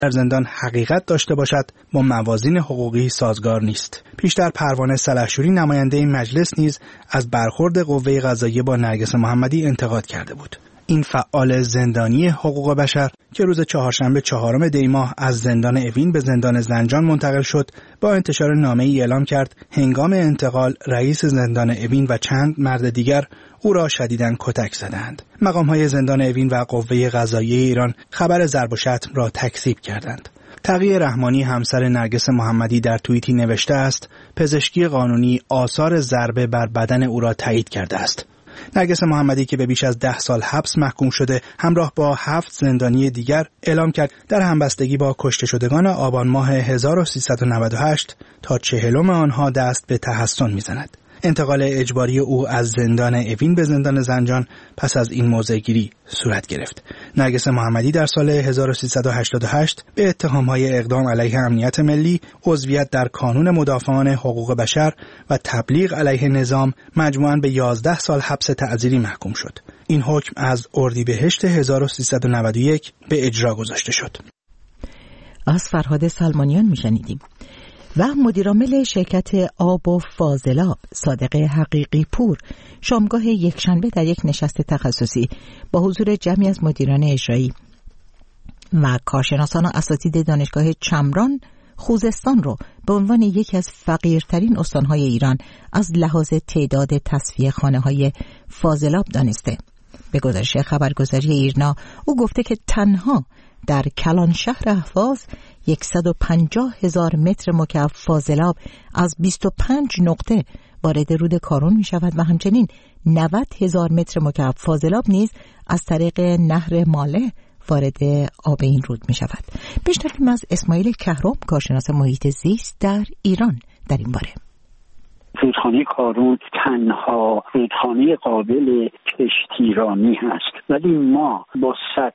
در زندان حقیقت داشته باشد با موازین حقوقی سازگار نیست. پیشتر پروانه سلحشوری نماینده این مجلس نیز از برخورد قوه قضاییه با نرگس محمدی انتقاد کرده بود. این فعال زندانی حقوق بشر که روز چهارشنبه 4 دی ماه از زندان اوین به زندان زنجان منتقل شد، با انتشار نامه‌ای اعلام کرد هنگام انتقال رئیس زندان اوین و چند مرد دیگر او را شدیداً کتک زدند. مقام‌های زندان اوین و قوه قضاییه ایران خبر ضرب و شتم را تکذیب کردند. تقی رحمانی همسر نرگس محمدی در توییتی نوشته است: پزشکی قانونی آثار ضربه بر بدن او را تایید کرده است. نرگس محمدی که به بیش از 10 سال حبس محکوم شده، همراه با 7 زندانی دیگر اعلام کرد در همبستگی با کشته شدگان آبان ماه 1398 تا 40 آنها دست به تحسن می‌زند. انتقال اجباری او از زندان اوین به زندان زنجان پس از این موضع‌گیری صورت گرفت. نرگس محمدی در سال 1388 به اتهام‌های اقدام علیه امنیت ملی، عضویت در کانون مدافعان حقوق بشر و تبلیغ علیه نظام مجموعاً به 11 سال حبس تعزیری محکوم شد. این حکم از اردیبهشت 1391 به اجرا گذاشته شد. از فرهاد سلمانیان میشنیدیم. و مدیرعامل شرکت آب و فاضلاب صادق حقیقی پور شامگاه یکشنبه در یک نشست تخصصی با حضور جمعی از مدیران اجرایی و کارشناسان و اساتید دانشگاه چمران خوزستان رو به عنوان یکی از فقیرترین استانهای ایران از لحاظ تعداد تصفیه خانه‌های فاضلاب دانسته. به گزارش خبرگزاری ایرنا او گفته که تنها در کلان شهر اهواز 150,000 متر مکعب فاضلاب از 25 نقطه وارد رود کارون می شود و همچنین 90,000 متر مکعب فاضلاب نیز از طریق نهر ماله وارد آب این رود می شود. بشنویم از اسماعیل کهرم، کارشناس محیط زیست در ایران در این باره. رودخانه کارون تنها رودخانه قابل کشتیرانی هست، ولی ما با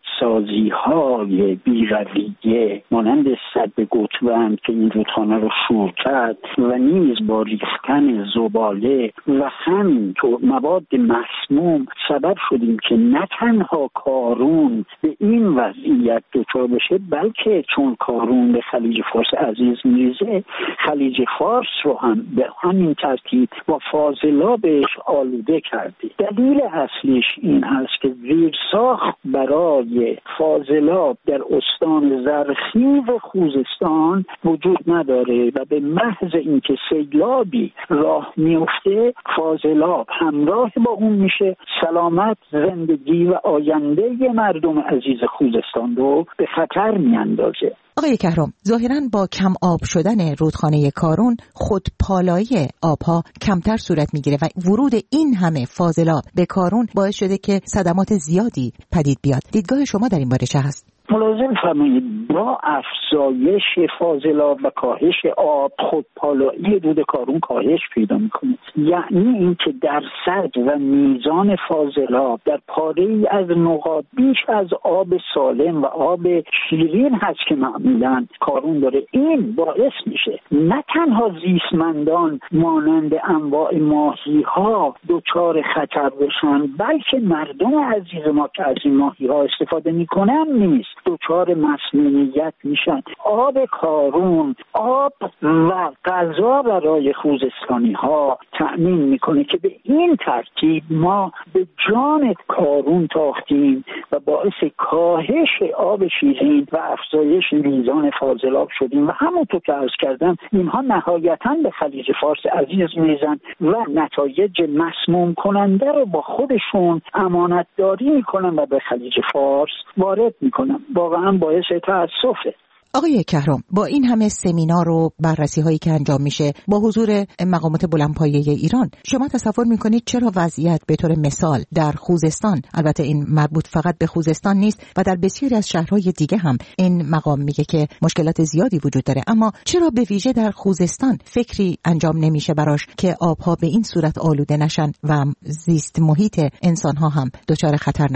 سدسازی‌های بی‌رویه مانند سد گوتوند که این رودخانه رو شور کرد و نیز با ریختن زباله و همینطور مواد مسموم سبب شدیم که نه تنها کارون به این وضعیت دچار بشه، بلکه چون کارون به خلیج فارس عزیز میریزه، خلیج فارس رو هم به همین ترتیب با فاضلابش آلوده کرده. دلیل اصلیش این هست که زیرساخت برای فاضلاب در استان زرخیو خوزستان وجود نداره و به محض اینکه سیلابی راه میفته فاضلاب همراه با اون میشه، سلامت، زندگی و آینده مردم عزیز خوزستان رو به خطر میاندازه. آقای کهرم، ظاهراً با کم آب شدن رودخانه کارون خودپالایی آبها کمتر صورت میگیره و ورود این همه فاضلاب به کارون باعث شده که صدمات زیادی پدید بیاد. دیدگاه شما در این باره چه هست؟ ملازم فرمایید با افزایش فاضلاب و کاهش آب خودپالایی رود کارون کاهش پیدا میکنه. یعنی اینکه درصد و میزان فاضلاب در پاره‌ای از نقاط بیش از آب سالم و آب شیرین هست که معمولاً کارون داره. این باعث میشه نه تنها زیستمندان مانند انواع ماهی‌ها دچار خطر بشن، بلکه مردم عزیز ما که از این ماهی‌ها استفاده میکنن نیست دچار مسمومیت میشن. آب کارون آب و غذا برای خوزستانی ها تأمین میکنه که به این ترتیب ما به جان کارون تاختیم و باعث کاهش آب شیرین و افزایش میزان فاضلاب شدیم و همونطور که عرض کردم اینها نهایتاً به خلیج فارس عزیز میزن و نتایج مسموم کننده رو با خودشون امانت داری میکنن و به خلیج فارس وارد میکنن. واقعا باعث تأسفه. آقای کهرم، با این همه سمینار و بررسی هایی که انجام میشه با حضور مقامات بلندپایه ایران، شما تصور میکنید چرا وضعیت به طور مثال در خوزستان، البته این مربوط فقط به خوزستان نیست و در بسیاری از شهرهای دیگه هم این مقام میگه که مشکلات زیادی وجود داره، اما چرا به ویژه در خوزستان فکری انجام نمیشه براش که آبها به این صورت آلوده نشن و زیست محیط انسانها هم دچار خطر نشه؟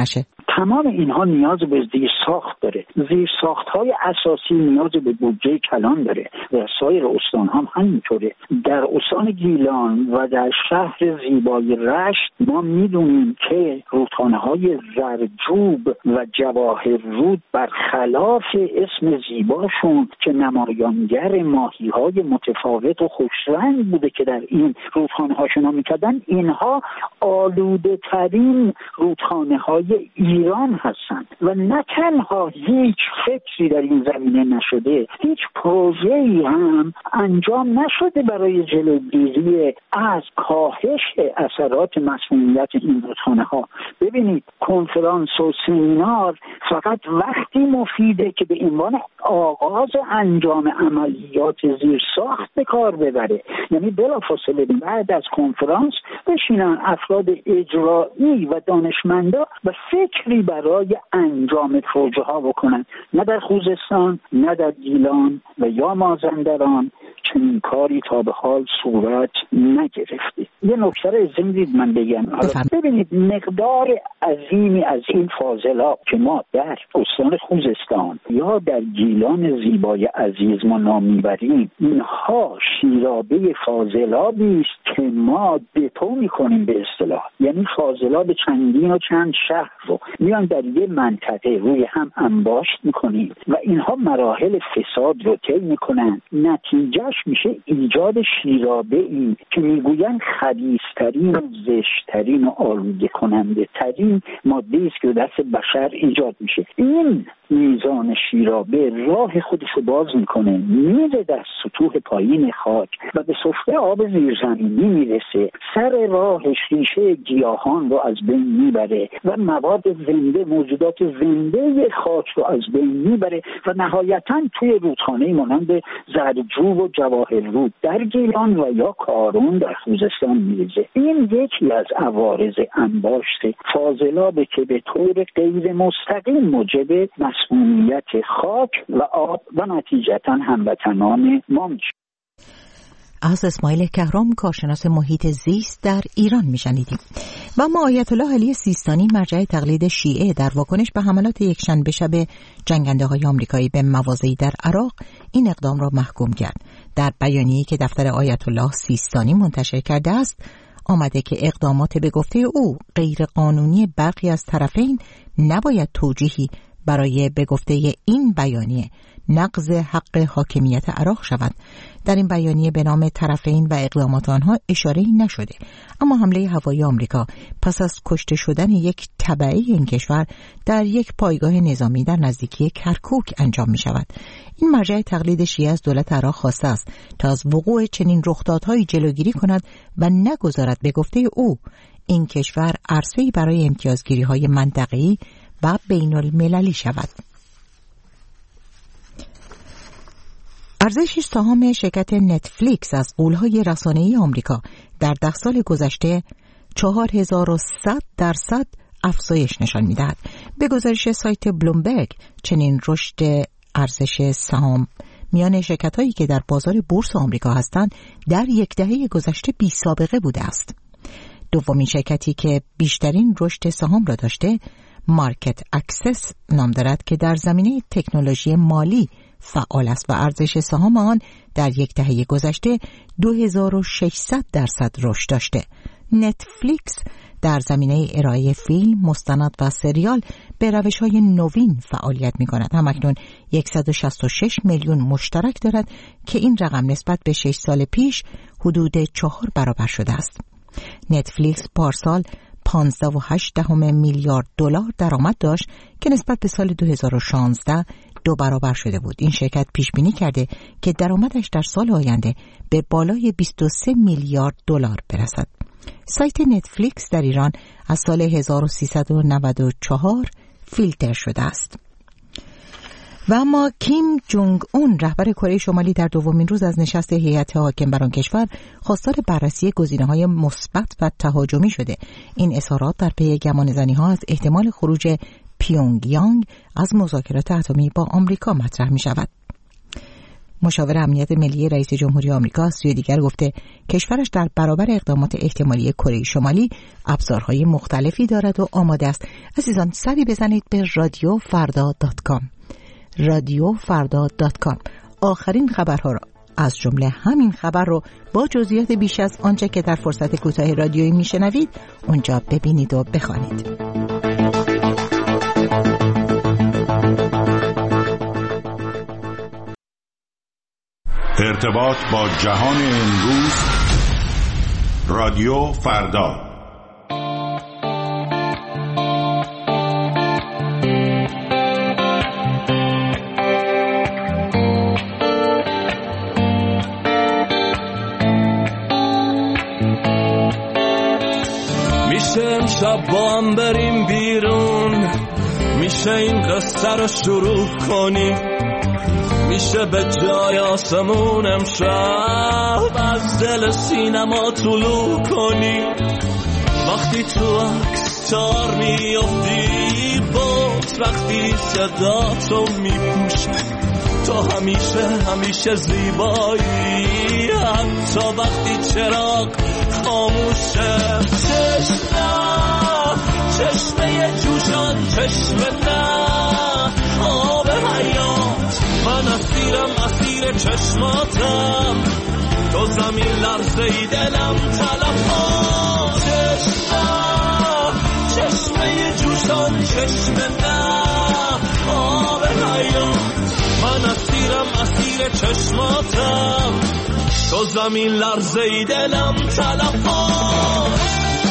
تمام اینها نیاز به زیر ساخت داره. زیر ساخت های اساسی نیاز به بودجه کلان داره و سایر استان هم همینطوره. در استان گیلان و در شهر زیبای رشت ما میدونیم که رودخانه های زرجوب و جواهررود برخلاف اسم زیباشون که نمایانگر ماهی های متفاوت و خوشرنگ بوده که در این رودخانه ها شنا میکردن، اینها آلوده ترین رودخانه های ایران هستند و نه تنها هیچ فکری در این زمینه نشده، هیچ پروژه‌ای هم انجام نشده برای جلوگیری از کاهش اثرات مسمومیت این رودخانه ها. ببینید کنفرانس و سمینار فقط وقتی مفیده که به عنوان آغاز انجام عملیات زیر ساخت به کار ببره، یعنی بلافاصله بعد از کنفرانس بشینن افراد اجرایی و دانشمندا و فکری برای انجام پروژه ها بکنن. نه در خوزستان، نه در گیلان و یا مازندران چنین کاری تا به حال صورت نگرفته. یه نکته رو زندید من بگم. ببینید مقدار عظیمی از این فاضلاب که ما در استان خوزستان یا در گیلان زیبای عزیز ما نام میبریم، اینها شیرابه فاضلابی است که ما دپو میکنیم به اصطلاح، یعنی فاضلاب چندین و چند شهر رو میان در یه منطقه روی هم انباشت میکنیم و اینها مراحل فساد رو طی میکنن. نتیجهش میشه ایجاد شیرابه ای که میگوین خبیث‌ترین و زشت‌ترین و آلوده کننده ترین ماده است که دست بشر ایجاد میشه. این میزان شیرابه راه خودش رو باز میکنه، میره در سطوح پایین خاک و به سفره آب زیرزمینی میرسه، سر راهش ریشه گیاهان رو از بین میبره و مواد زنده، موجودات زنده خاک رو از بین میبره و نهایتاً توی رودخانه مانند زرجوب و جواهررود در گیلان و یا کارون در خوزستان میریزه. این یکی از عوارض انباشت فاضلابه که به طور غیر مستقیم موجب مسمومیت خاک و آب و نتیجتاً هموطنان ما میشه. از اسماعیل کهرام، کارشناس محیط زیست در ایران میشنیدیم. و اما آیت الله علی سیستانی، مرجع تقلید شیعه، در واکنش به حملات یکشنبه شب جنگنده‌های آمریکایی به مواضعی در عراق این اقدام را محکوم کرد. در بیانیه‌ای که دفتر آیت الله سیستانی منتشر کرده است آمده که اقدامات به گفته او غیر قانونی برخی از طرفین نباید توجیهی برای به گفته این بیانیه نقض حق حاکمیت عراق شود. در این بیانیه به نام طرفین و اقدامات آنها اشاره‌ای نشده، اما حمله هوایی آمریکا پس از کشته شدن یک تبعه این کشور در یک پایگاه نظامی در نزدیکی کرکوک انجام می شود. این مرجع تقلید شیعه از دولت عراق خواسته است تا از وقوع چنین رخدادهایی جلوگیری کند و نگذارد به گفته او این کشور عرصه‌ای برای امتیازگیری‌های منطقه‌ای و بین المللی شود. ارزش سهام شرکت نتفلیکس از غول‌های رسانه‌ای آمریکا در 10 سال گذشته 4100% افزایش نشان می‌دهد. به گزارش سایت بلومبرگ چنین رشد ارزش سهام میان شرکت‌هایی که در بازار بورس آمریکا هستند در یک دهه گذشته بی‌سابقه بوده است. دومین شرکتی که بیشترین رشد سهام را داشته مارکت اکسس نام دارد که در زمینه تکنولوژی مالی فعال است و ارزش سهام آن در یک دهه گذشته 2600% رشد داشته. نتفلیکس در زمینه ارائه فیلم، مستند و سریال به روش‌های نوین فعالیت می‌کند. همکنون 166 میلیون مشترک دارد که این رقم نسبت به 6 سال پیش حدود 4 برابر شده است. نتفلیکس پارسال 15.8 میلیارد دلار درآمد داشت که نسبت به سال 2016 2 برابر شده بود. این شرکت پیش بینی کرده که درآمدش در سال آینده به بالای 23 میلیارد دلار برسد. سایت نتفلیکس در ایران از سال 1394 فیلتر شده است. و اما کیم جونگ اون، رهبر کره شمالی، در دومین روز از نشست هیئت حاکم بر آن کشور خواستار بررسی گزینه‌های مثبت و تهاجمی شده. این اظهارات در پی گمانه‌زنی‌ها از احتمال خروج پیونگ یانگ از مذاکرات اتمی با آمریکا مطرح می شود. مشاور امنیت ملی رئیس جمهوری آمریکا از سوی دیگر گفته کشورش در برابر اقدامات احتمالی کره شمالی ابزارهای مختلفی دارد و آماده است. عزیزان سری بزنید به radiofarda.com. radiofarda.com. آخرین خبرها را از جمله همین خبر رو با جزئیات بیش از آنچه که در فرصت کوتاه رادیویی میشنوید اونجا ببینید و بخوانید. ارتباط با جهان امروز، رادیو فردا. میشه امشب با هم بریم بیرون، میشه این قصه رو شروع کنیم، میشه به جای آسمون امشب از دل سینما طلوع کنی. وقتی تو اکستار میافتی بود، وقتی صدا تو میپوشه تو همیشه زیبایی، حتی وقتی چراغ خاموشه. چشمه جوشان، چشمه نه آب حیات، من اسیر چشماتم، تو زمین لرزه‌ای دلم تلفات. چشمه جوشان، چشمه نه آب حیات، من اسیر چشماتم، تو زمین لرزه‌ای دلم تلفات.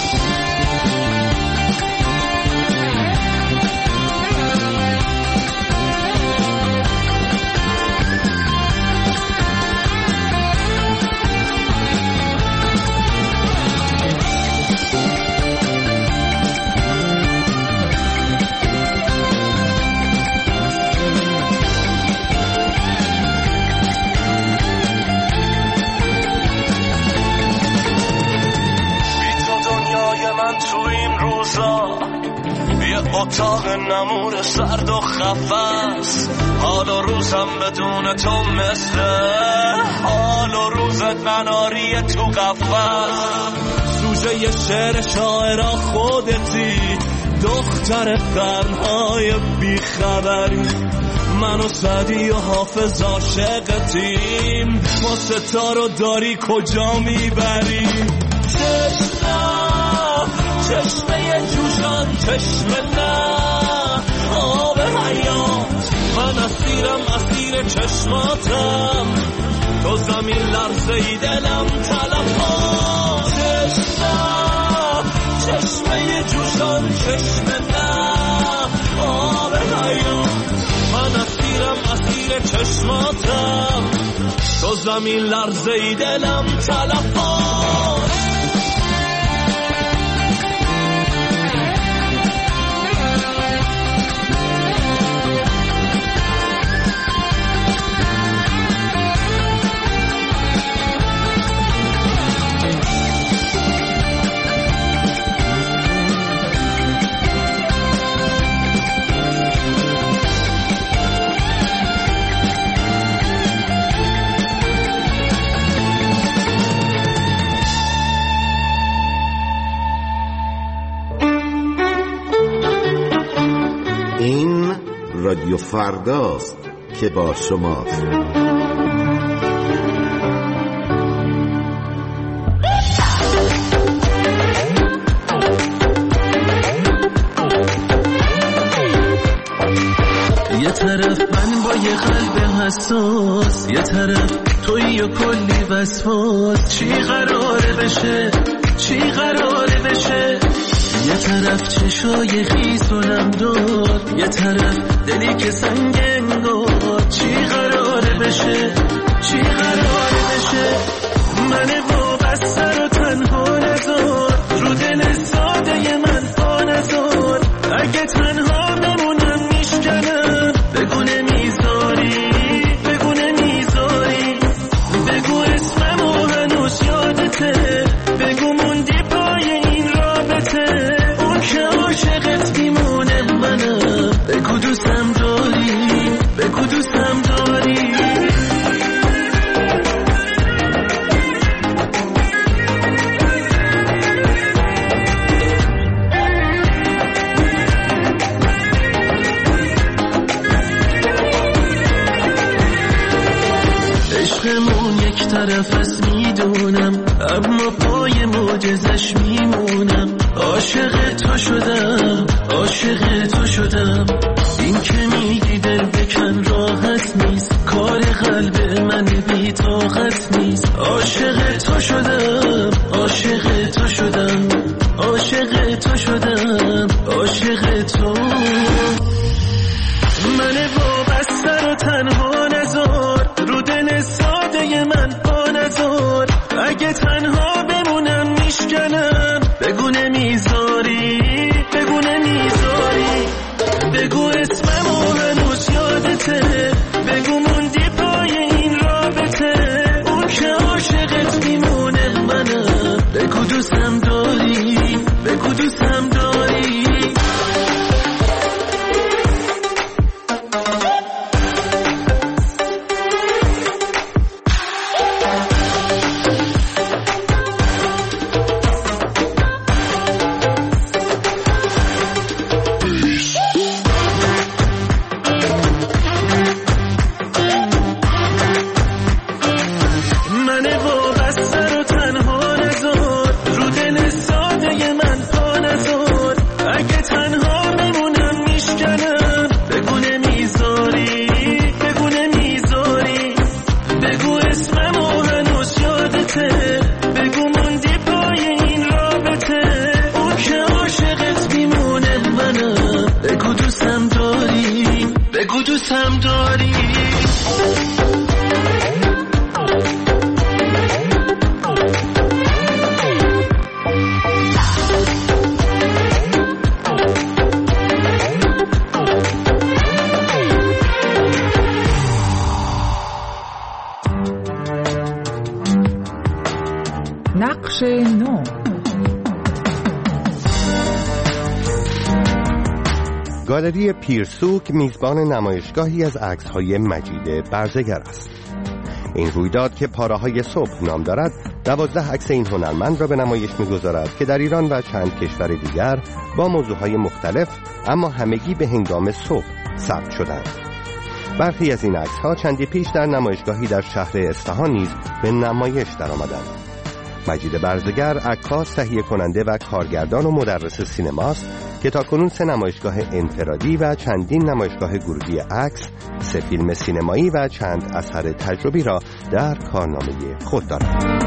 اتاق نمور سرد و خفست، حال و روزم بدون تو مثل حال و روزت مناری تو قفس. سوژه شعر شاعرها خودتی، دختر قرنهای بیخبری، من و سعدی و حافظ عاشقتیم، ما ستارو داری کجا میبری؟ چشمه جوشان، چشمه نه آب حیات، من اسیر چشماتم، تو زمین لرزه‌ای دلم تلفات. چشمه جوشان، چشمه نه آب حیات، من اسیر چشماتم، تو زمین لرزه‌ای دلم تلفات. رادیو فرداست که با شماست. یه طرف من با یه قلب حساس، یه طرف توی و کلی وسواس، چی قراره بشه، چی قراره بشه؟ یه طرف چشای خیس و نمدار، یه طرف دلی که سنگ انگار، چی قراره بشه، چی قراره بشه؟ من وابسته رو تنها نذار، رو دل ساده من پا نذار، اگه تنها بمونم میشکنم، بگو نمیذاری، بگو نمیذاری، بگو اسممو هنوز یادته، بگو موندی پای این رابطه، اون که عاشقت میمونه منم، بگو دوستم داری، بگو دوستم داری. عشقمون یک طرف است میدونم، اما پای معجزش میمونم. عاشق تو شدم، عاشق تو شدم. این که میگی دل بکن راحت نیست، کار قلب من بی طاقت نیست. عاشق تو شدم، عاشق تو شدم، عاشق تو شدم، عاشق تو. من وابسته رو تنها نذار، رو دل ساده من پا نذار. اگه تنها بمونم میشکنم، بگو نمیذاری، بگو نمیذاری. بگو اسممو هنوز یادته، بگو موندی پای این رابطه. اون که عاشقت میمونه منم، بگو دوستم داری، بگو دوستم داری. نقش نو. گالری پیرسوک میزبان نمایشگاهی از عکس‌های مجید برزگر است. این رویداد که پاره‌های صبح نام دارد 12 عکس این هنرمند را به نمایش می‌گذارد که در ایران و چند کشور دیگر با موضوعهای مختلف اما همگی به هنگام صبح ثبت شدند. برخی از این عکس‌ها چندی پیش در نمایشگاهی در شهر اصفهان نیز به نمایش درآمدند. مجید برزگر عکاس، تهیه کننده و کارگردان و مدرس سینماست که تاکنون 3 نمایشگاه انفرادی و چندین نمایشگاه گروهی عکس، 3 فیلم سینمایی و چند اثر تجربی را در کارنامه خود دارد.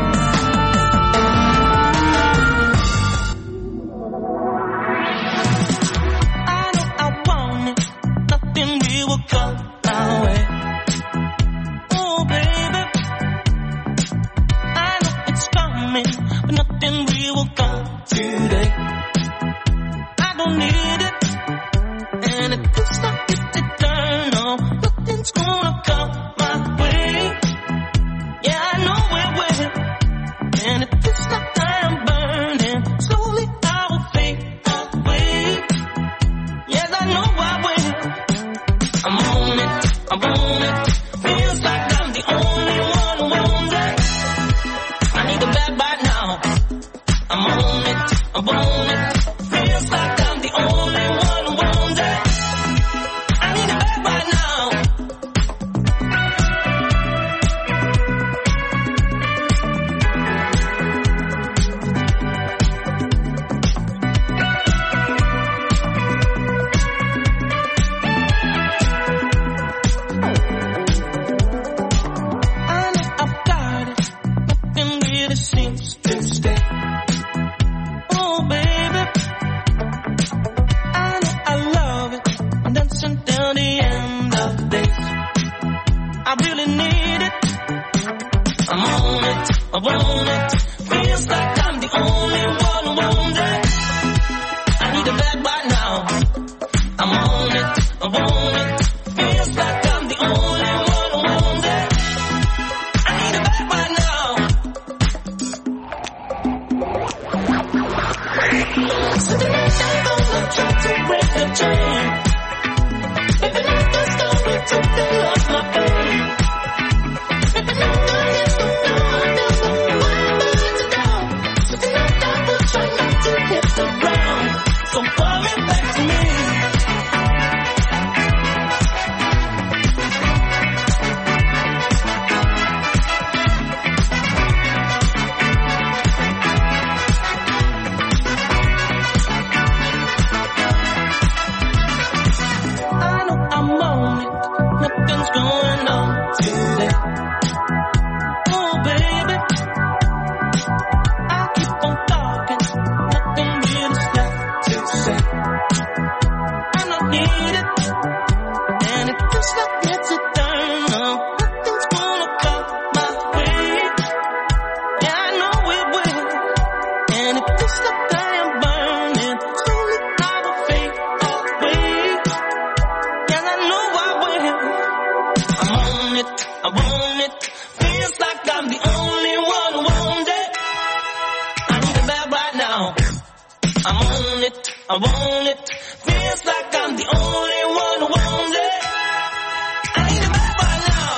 want it. Feels like I'm the only one who wants it. I need it back right now. I'm on it, I want it. Feels like I'm the only one who wants it. I need it back right now.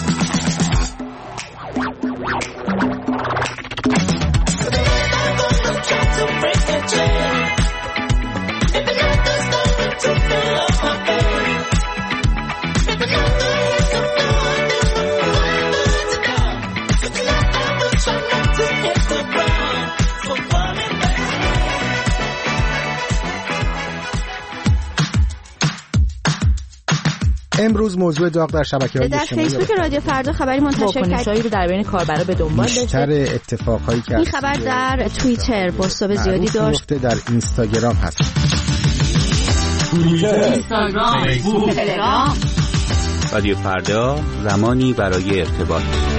So then I'm gonna try to break the chain. If it not does nothing to fill up my pain. If it not does to know I never want to go. So tonight I will try not to hit the ground. So coming back to me. امروز موضوع داغ در شبکه‌های اجتماعی در فیسبوک رادیو فردا خبری منتشر واکنش‌هایی رو در بین کاربرا به دنبال داشته. بیشتر اتفاقایی که این خبر در توییتر بازتاب زیادی داشت. در اینستاگرام هست. اینستاگرام، فیسبوک، تلگرام. رادیو فردا، زمانی برای ارتباط.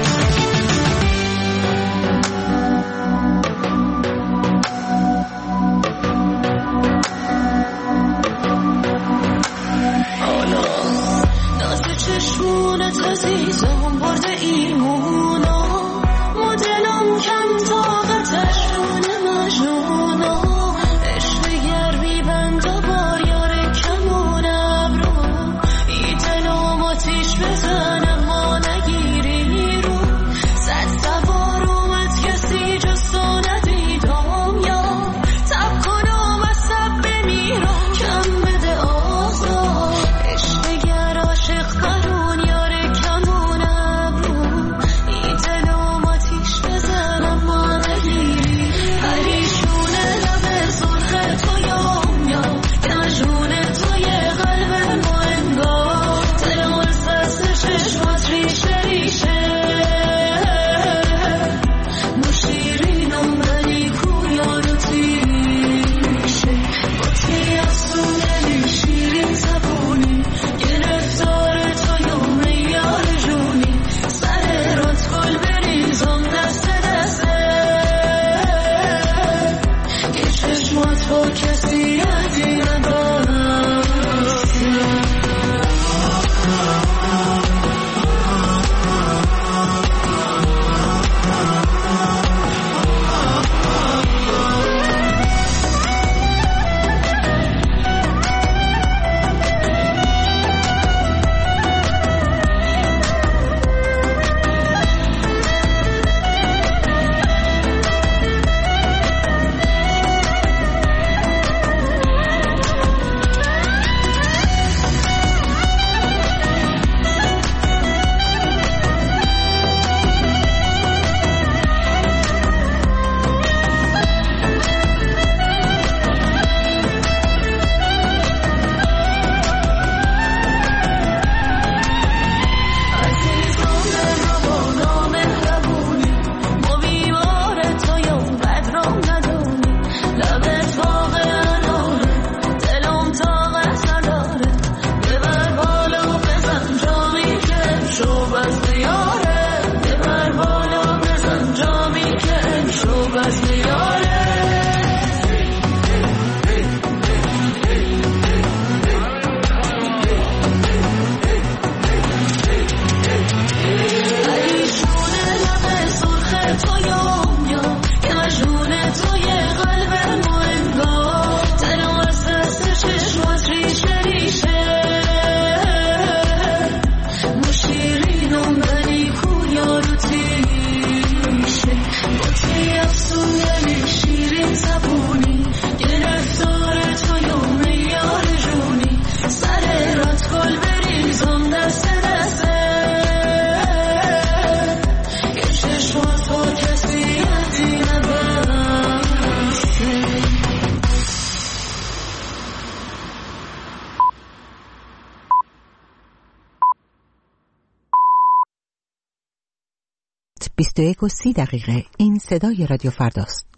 چشمونت عزیزم برده ایمونا مدلم کم طاقتش رونه مجنونا عشق گرمی بند و بار یار کمونم رو ای دلم آتیش بزنم ما نگیری رو صد سوار اومد کسی جستو ندیدم یا تب کنم از سب بمیرم کم بده آزا عشق گر عاشق قرون یار کمونم رو ای دلم آتیش بزنم ما نگیری پریشونه لب سرخ تو یام یا که مجنون توی قلب ما انگار دلم از چشمات ریشه ریشه مشیرینم ولی کو یارو تیشه با تی افسونه شیرین زبونی گرفتار تو یوم یار جونی سر رات گل بریزم دست دسته که چشمات با کسی عدی ندارسته ساعت 21:30 این صدای رادیو فرداست.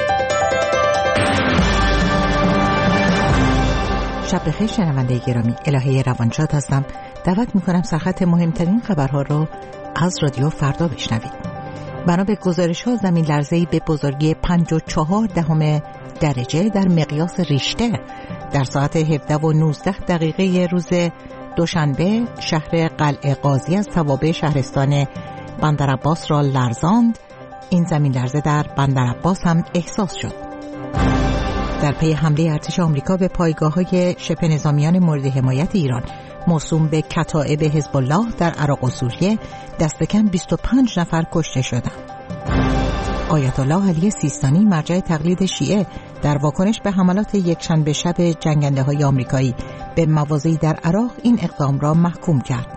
شب بخیر شنونده گرامی، الهه روانشاد هستم. دعوت میکنم سرخط مهمترین خبرها رو از رادیو فردا بشنوید. بنا به گزارش ها زمین لرزه‌ای به بزرگی 5.4 درجه در مقیاس ریشتر در ساعت 17:19 روز دوشنبه شهر قلعه قاضی از توابع شهرستان بندرعباس را لرزاند. این زمین لرزه در بندرعباس هم احساس شد. در پی حمله ارتش آمریکا به پایگاه‌های شبه نظامیان مورد حمایت ایران موسوم به کتائب حزب الله در عراق و سوریه دست کم 25 نفر کشته شدند. آیت الله علی سیستانی مرجع تقلید شیعه در واکنش به حملات یکشنبه شب جنگنده‌های آمریکایی به مواضعی در عراق این اقدام را محکوم کرد.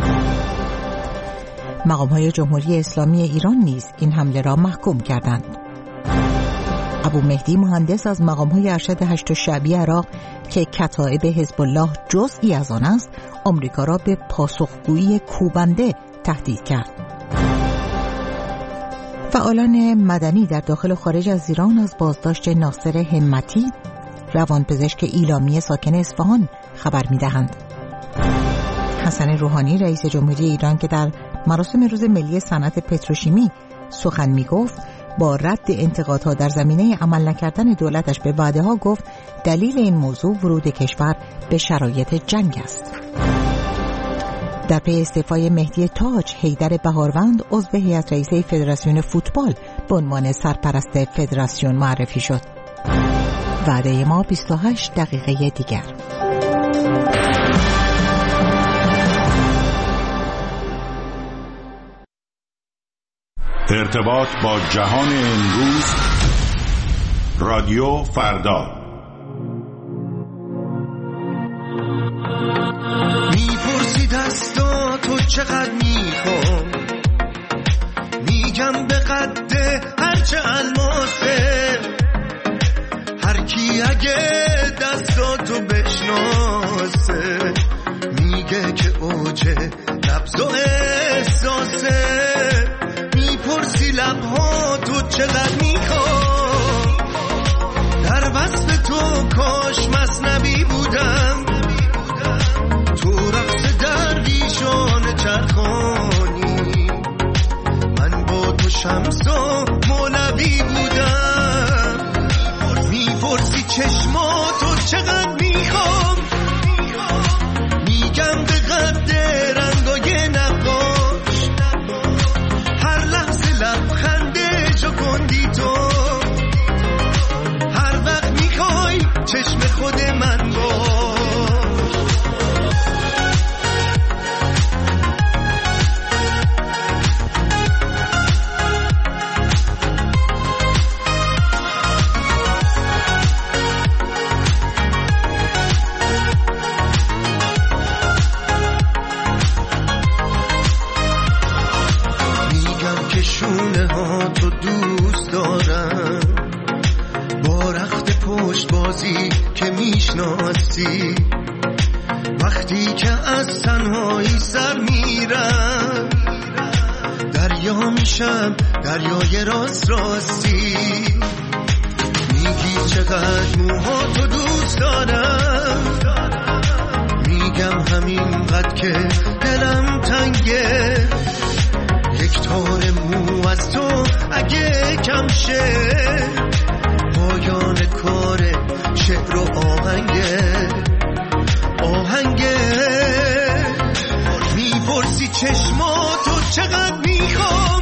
مقام‌های جمهوری اسلامی ایران نیز این حمله را محکوم کردند. ابو مهدی مهندس از مقام‌های ارشد هشت شعبی عراق که کتائب حزب الله جزئی از آن است، آمریکا را به پاسخگویی کوبنده تهدید کرد. فعالان مدنی در داخل و خارج از ایران از بازداشت ناصر همتی، روانپزشک ایلامی ساکن اصفهان خبر می‌دهند. حسن روحانی رئیس جمهوری ایران که در مراسم روز ملی صنعت پتروشیمی سخن می‌گفت، با رد انتقادها در زمینه عمل نکردن دولتش به وعده‌ها گفت دلیل این موضوع ورود کشور به شرایط جنگ است. در پی استعفای مهدی تاج، حیدر بهاروند عضو هیئت رئیسه فدراسیون فوتبال به عنوان سرپرست فدراسیون معرفی شد. وعده ما 28 دقیقه دیگر. ارتباط با جهان امروز، رادیو فردا. میپرسی دستا تو چقدر میخوام، میگم به قد هرچه الماسه. هر کی اگه دستا تو بشناسه، میگه که اوجه نبض و احساسه. میپرسی لبها تو چقدر میخوام، در وصف تو کاش مثنوی بودم. تو رقص درویشان چرخانی، من با تو شمس و مولوی بودم. میپرسی چشماتو چقدر میخوام، میگم به قد رنگای نقاش. هر لحظه لبخنده جوکندی تو، هر وقت میخوای چشم خود من باش. شونه ها تو دوست دارم، با رخت پشت بازی که میشناسی. وقتی که از تنهایی سر میرم، دریا میشم دریای راست راستی. میگی چقدر موها تو دوست دارم، میگم همینقدر که دلم تنگه. یک تار مو از تو اگه کم شه، پایان کار شعر و آهنگه. میپرسی چشماتو چقدر میخوام،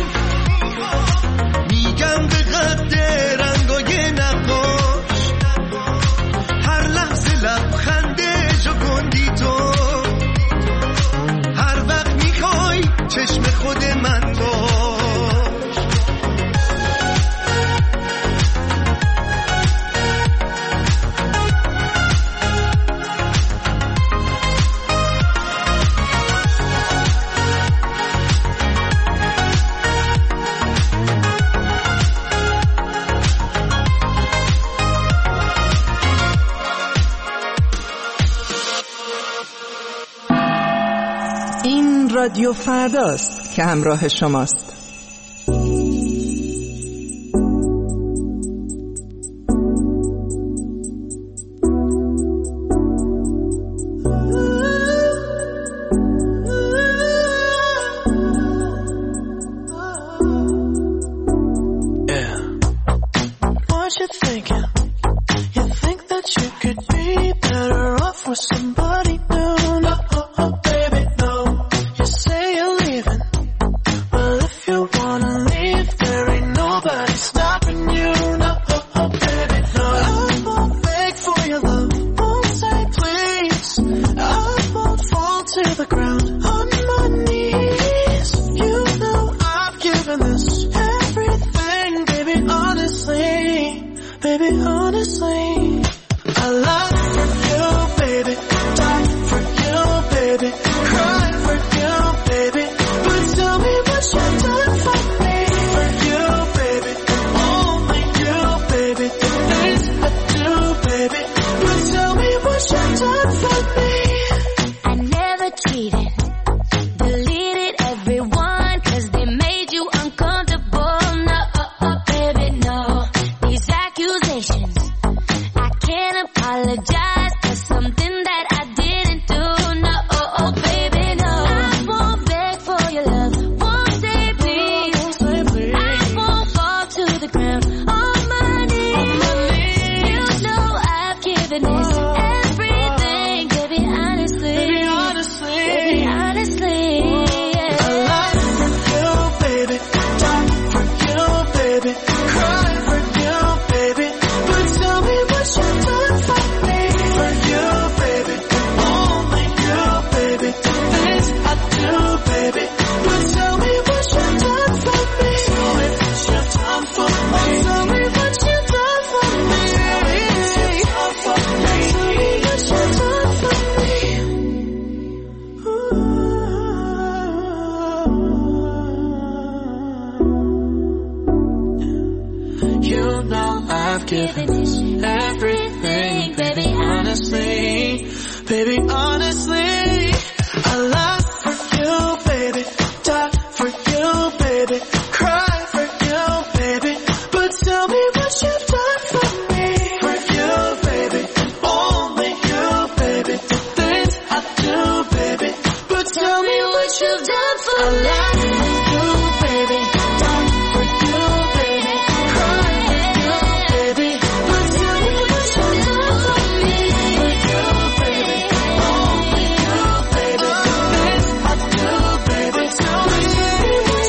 میگم به قد رنگای نقاش. هر لحظه لبخنده جوکندی تو، هر وقت میخوای چشم خود من باش. این رادیو فرداست که همراه شماست. Somebody new, no. know I've given everything, baby, honestly, baby, honestly, I live for you, baby, die for you, baby, cry for you, baby, but tell me what you've done for me, for you, baby, only you, baby, the things I do, baby, but tell me what you've done for me. I live for you, baby, die for you, baby, cry for you, baby, but tell me what you've done for me, for you, baby, only you, baby, the things I do, baby, tell me what you've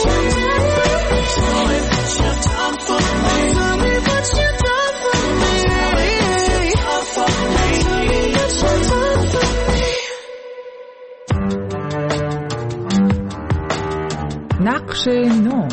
done for me, tell me what you've done for me, tell me what you've done for me. نقش نو.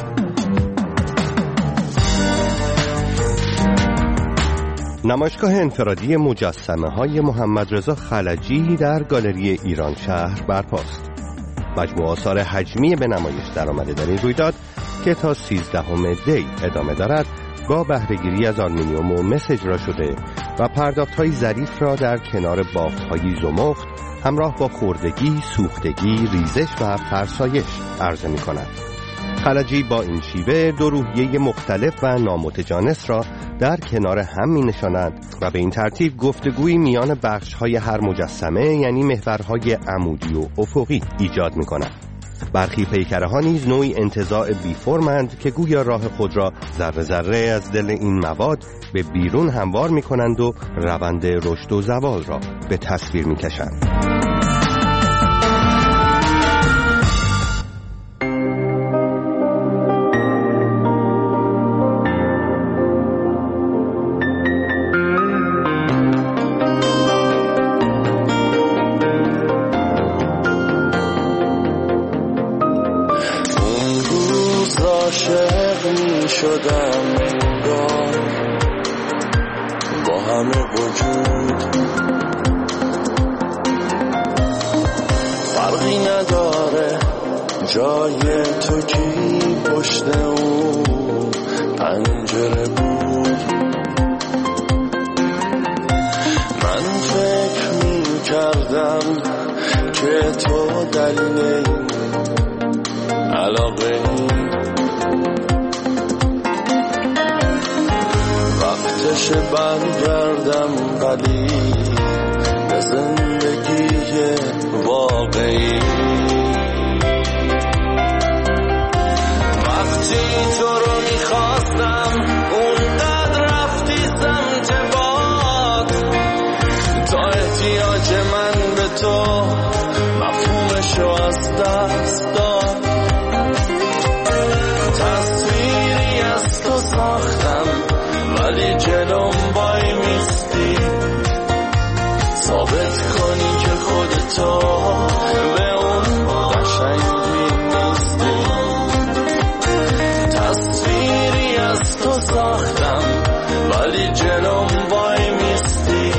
نمایشگاه انفرادی مجسمه های محمد رضا خلجی در گالری ایران شهر برپاست. مجموعه آثار حجمی به نمایش درآمده در این رویداد که تا 13 دی ادامه دارد با بهره‌گیری از آلومینیوم و مس اجرا شده و پرداخت‌های ظریف را در کنار بافت‌های زمخت همراه با خوردگی، سوختگی، ریزش و فرسایش عرضه می‌کند. خلجی با این شیوه دو روحیه مختلف و نامتجانس را در کنار هم می‌نشاند و به این ترتیب گفتگویی میان بخش‌های هر مجسمه یعنی محورهای عمودی و افقی ایجاد می‌کند. برخی پیکره‌ها نیز نوعی انتزاع بی فرمند که گویا راه خود را ذره ذره از دل این مواد به بیرون هموار می‌کنند و روند رشد و زوال را به تصویر می‌کشند. شدم انگار با همه وجود فرقی نداره جای تو کی پشت اون پنجره بود. من فکر می کردم که تو دلیل علاقه وقتش برگردم ولی به زندگی واقعی. وقتی تو رو میخواستم اونقدر رفتی سمت باد تا احتیاج من به تو مفهومشو از دست داد. تصویری از تو ساختم ولی جلوم وای میستی ثابت کنی که خودتو به اون قشنگی نیستی. تصویری از تو ساختم ولی جلوم وای میستی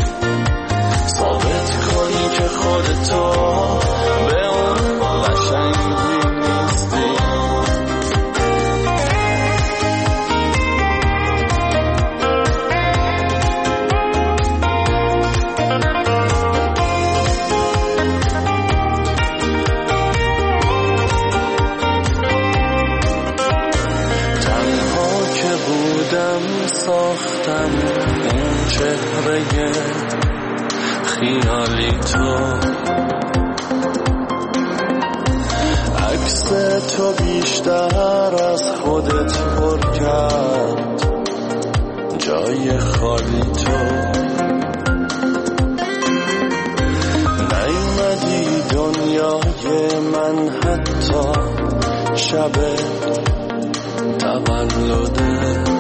ثابت کنی که خودتو به اون قشنگی نیستی. ساختم اون چهره خیالی تو. عکس تو بیشتر از خودت پر کرد جای خالی تو. نیومدی دنیای من حتی شب تولدت.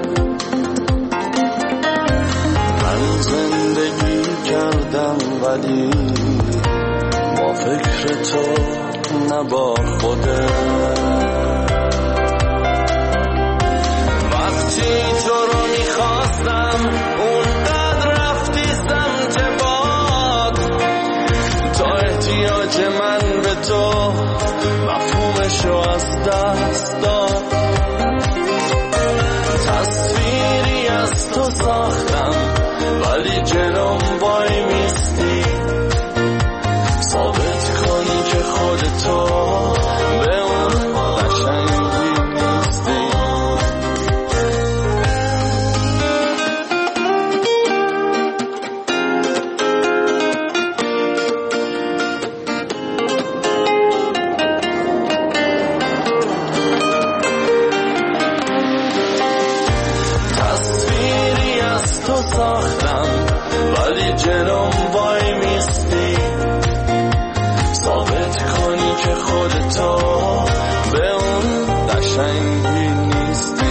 زندگی کردم ولی با فکر تو نه با خودت. وقتی تو رو میخواستم اونقدر رفتی سمت باد تا احتیاج من به تو مفهومشو از دست داد. تصویر تو ساختم ولی جلوم وای میستی ثابت کنی که خودتو به اون قشنگی نیستی.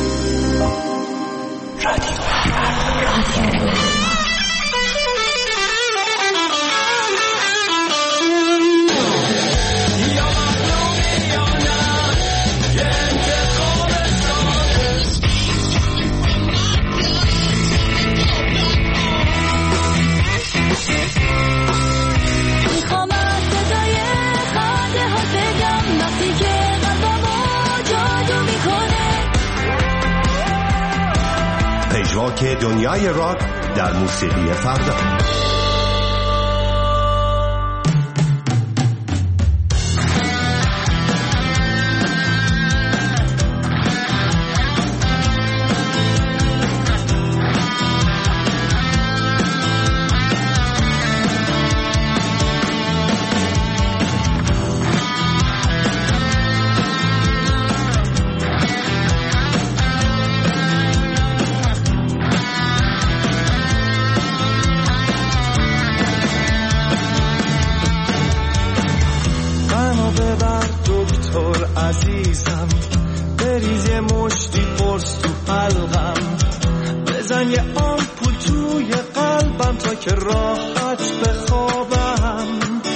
پژواک دنیای راک در موسیقی فردا. عزیزم بریز یه مشتی قرص تو حلقم بزن یه آمپول توی قلبم تا که راحت بخوابم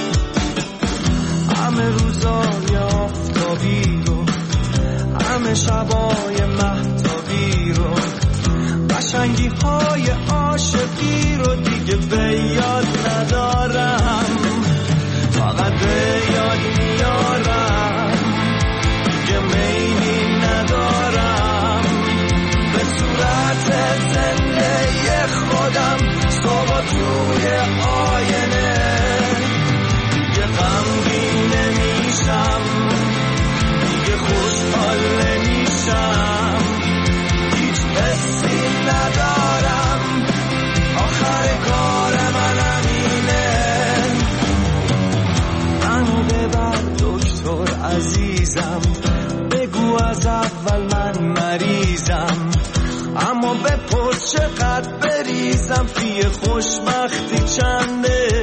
همه روزای آفتابی رو همه شبای مهتابی رو قشنگی های عاشقی رو دیگه به یاد ندارم فقط به یاد میارم دیگه میلی ندارم به صورت زنده خودم صبح توی آینه دیگه غمگین نمیشم دیگه خوشحال نمیشم هیچ حسی ندارم آخر کار من همینه منو ببر دکتر عزیزم بگو از اول من مریضم اما بپرس چقدر بریزم فی خوشبختی چنده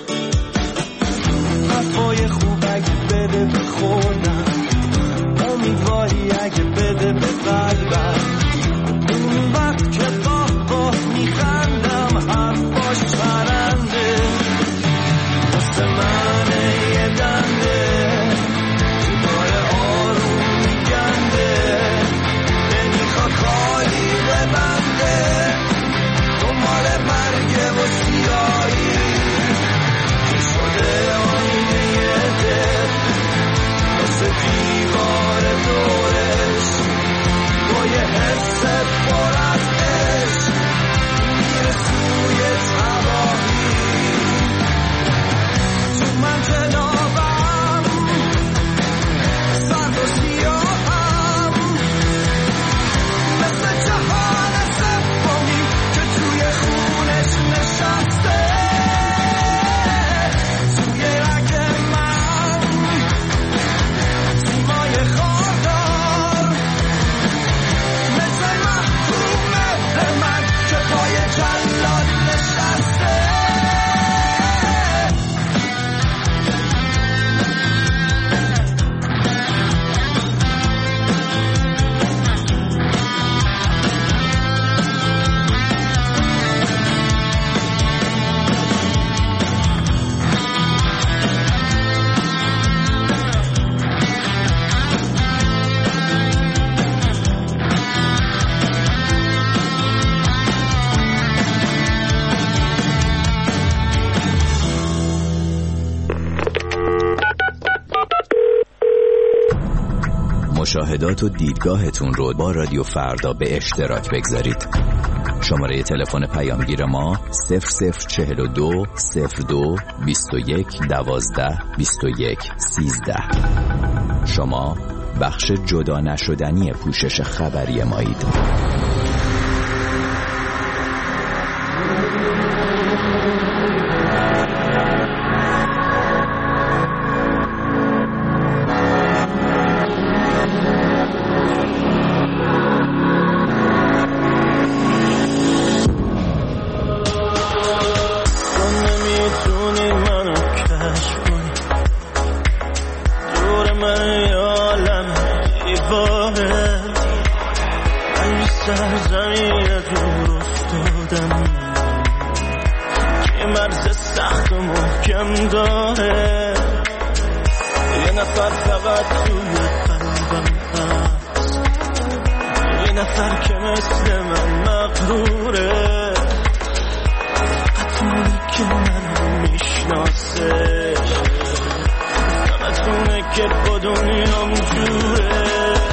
حرفای خوب اگه بده به خودم امیدواری اگه بده به قلبم اون وقت که قاه میخندم حرفاش پرنده واسه من یه دنده داره آروم میگنده نمیخواد خالی ببنده دنبال مرگ و سیایی که شده آینه دل واسه دیوار دورش با یه حس پر از عشق میره سوی تباهی تو من جنابم سرد و سیاهم مثل جهان سومی که توی خونش نشسته توی رگ من سیمای خاردار مثل محکوم به من که پای جلاد نشسته مشاهدات و دیدگاهتون رو با رادیو فردا به اشتراک بگذارید. شماره تلفن پیامگیر ما 0042 02 21 12 21 13. شما بخش جدا نشدنی پوشش خبری مایید. در زمین دور افتادم که مرز سخت و محکم داره، یه نفر فقط توی قلبم هست، یه نفر که مثل من مغروره، فقط اونه که من میشناسش، فقط اونه که با دنیام جوره.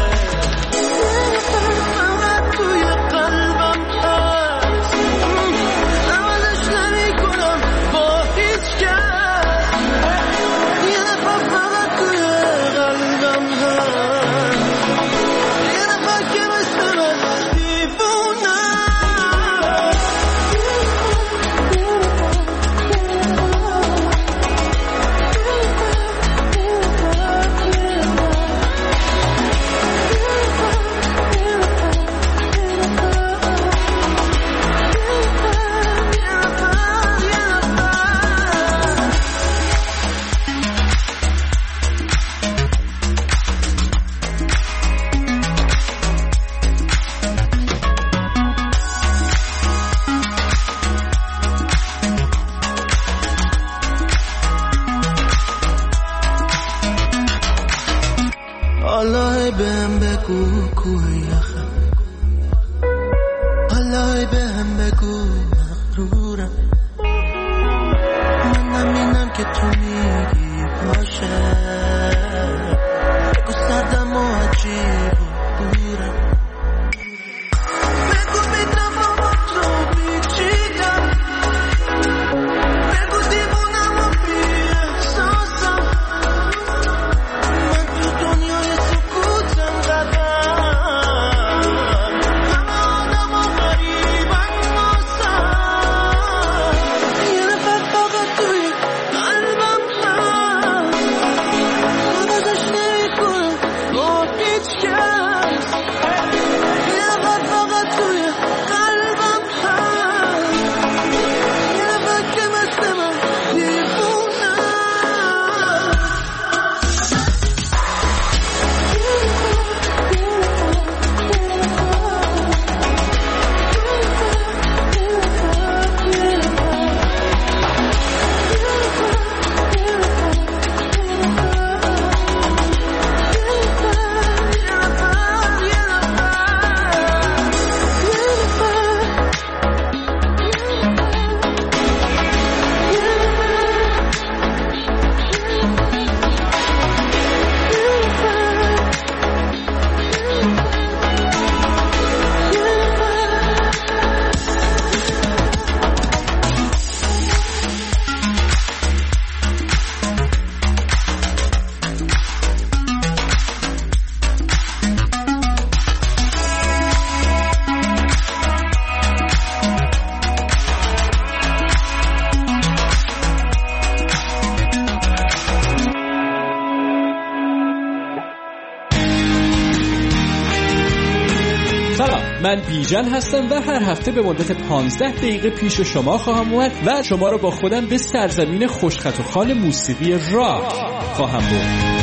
من بیژن هستم و هر هفته به مدت 15 دقیقه پیش شما خواهم اومد و شما رو با خودم به سرزمین خوشخط و خال موسیقی راک خواهم برد.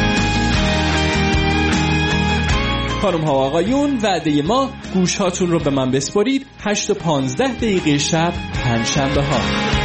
خانم ها و آقایون، وعده ما گوش هاتون رو به من بسپارید 8 و 15 دقیقه شب پنجشنبه ها.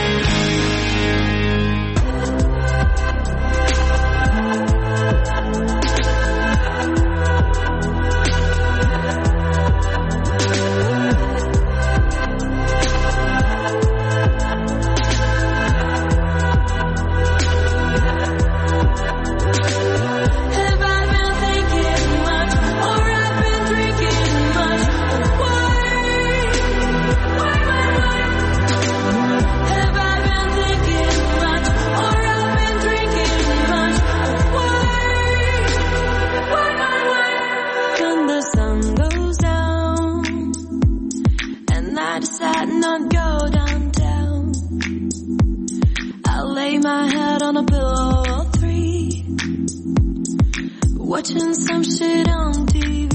Watching some shit on TV.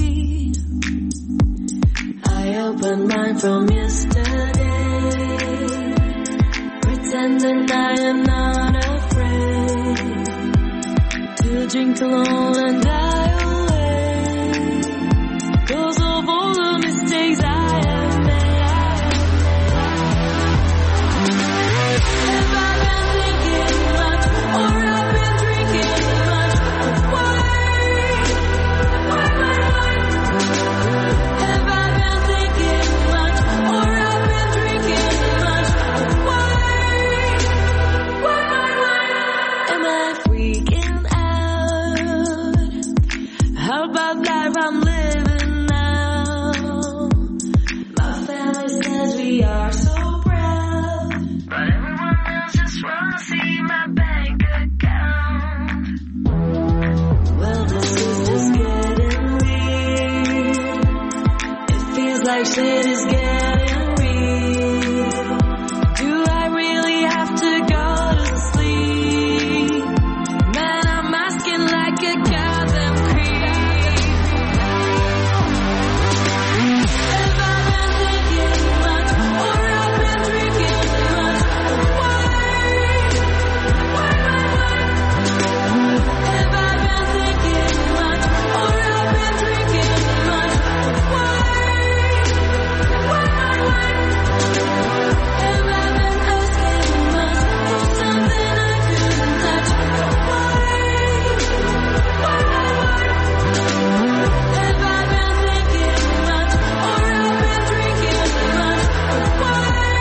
I opened mine from yesterday, pretending I am not afraid to drink alone and die away, 'cause of all the mistakes I of life I'm living now. My family says we are so proud, but everyone else just wanna see my bank account. Well, this is just getting real. It feels like shit is getting real. Do I really have to go to sleep? Man, I'm asking like a goddamn creep. Have I been thinking much, or I've been drinking too much? Why? Have I been thinking much, or I've been drinking too much? Why? Have I been asking much for something I couldn't touch? Why? Have I been thinking much, or I've been drinking too much? Why?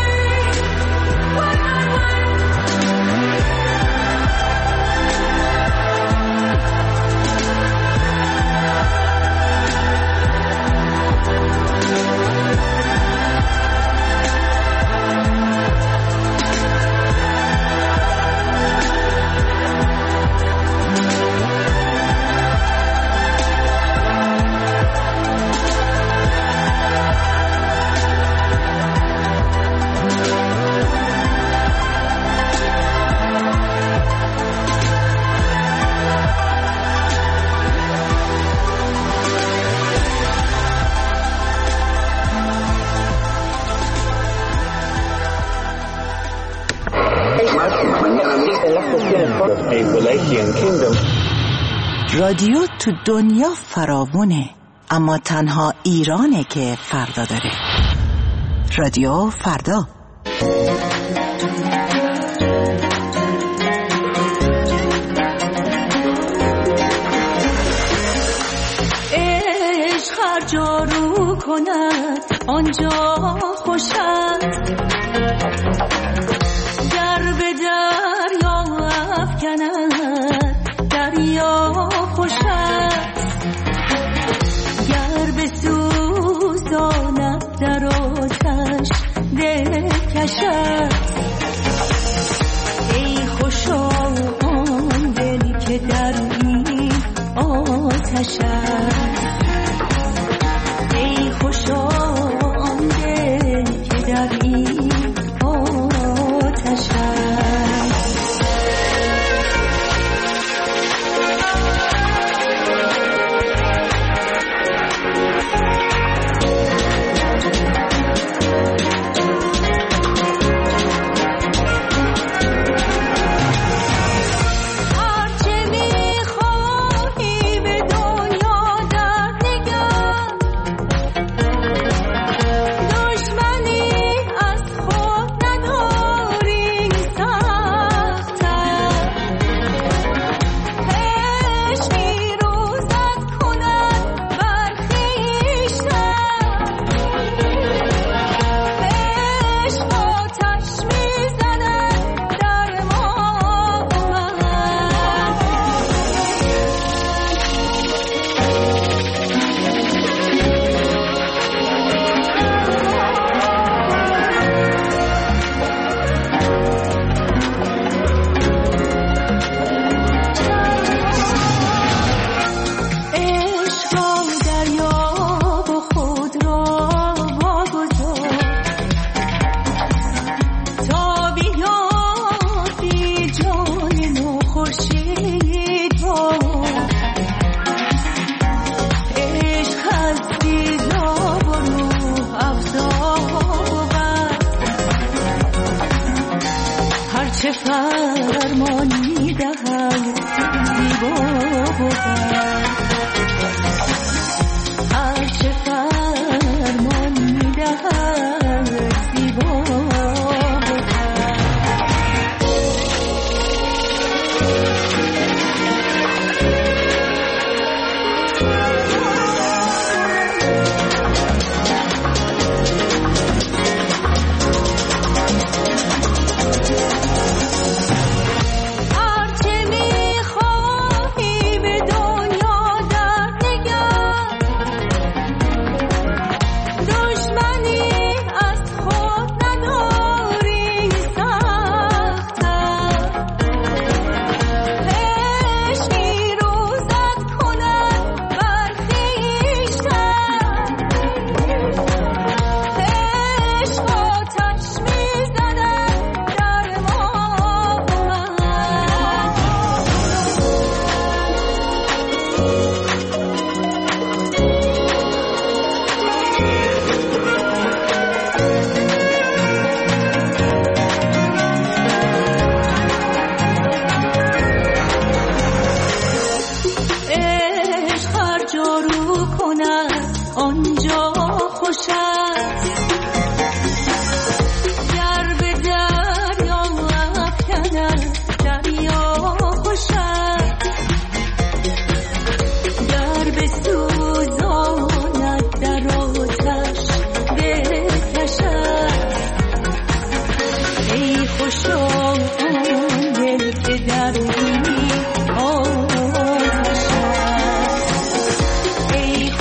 رادیو تو دنیا فراوونه، اما تنها ایرانه که فردا داره. رادیو فردا. عشق هر جا رو کند آنجا خوش است، گر به دریا افکند دریا خوش است، گر به سوزاند در آتش دلکش است. ای خوشا آن دلی که در این آتش است، ای خوشا آن دلی که در این آتش است. هرچه میخواهی به دنیا در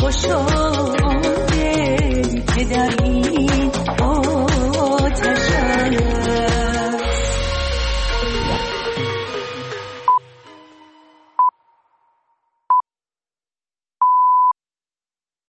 خوشا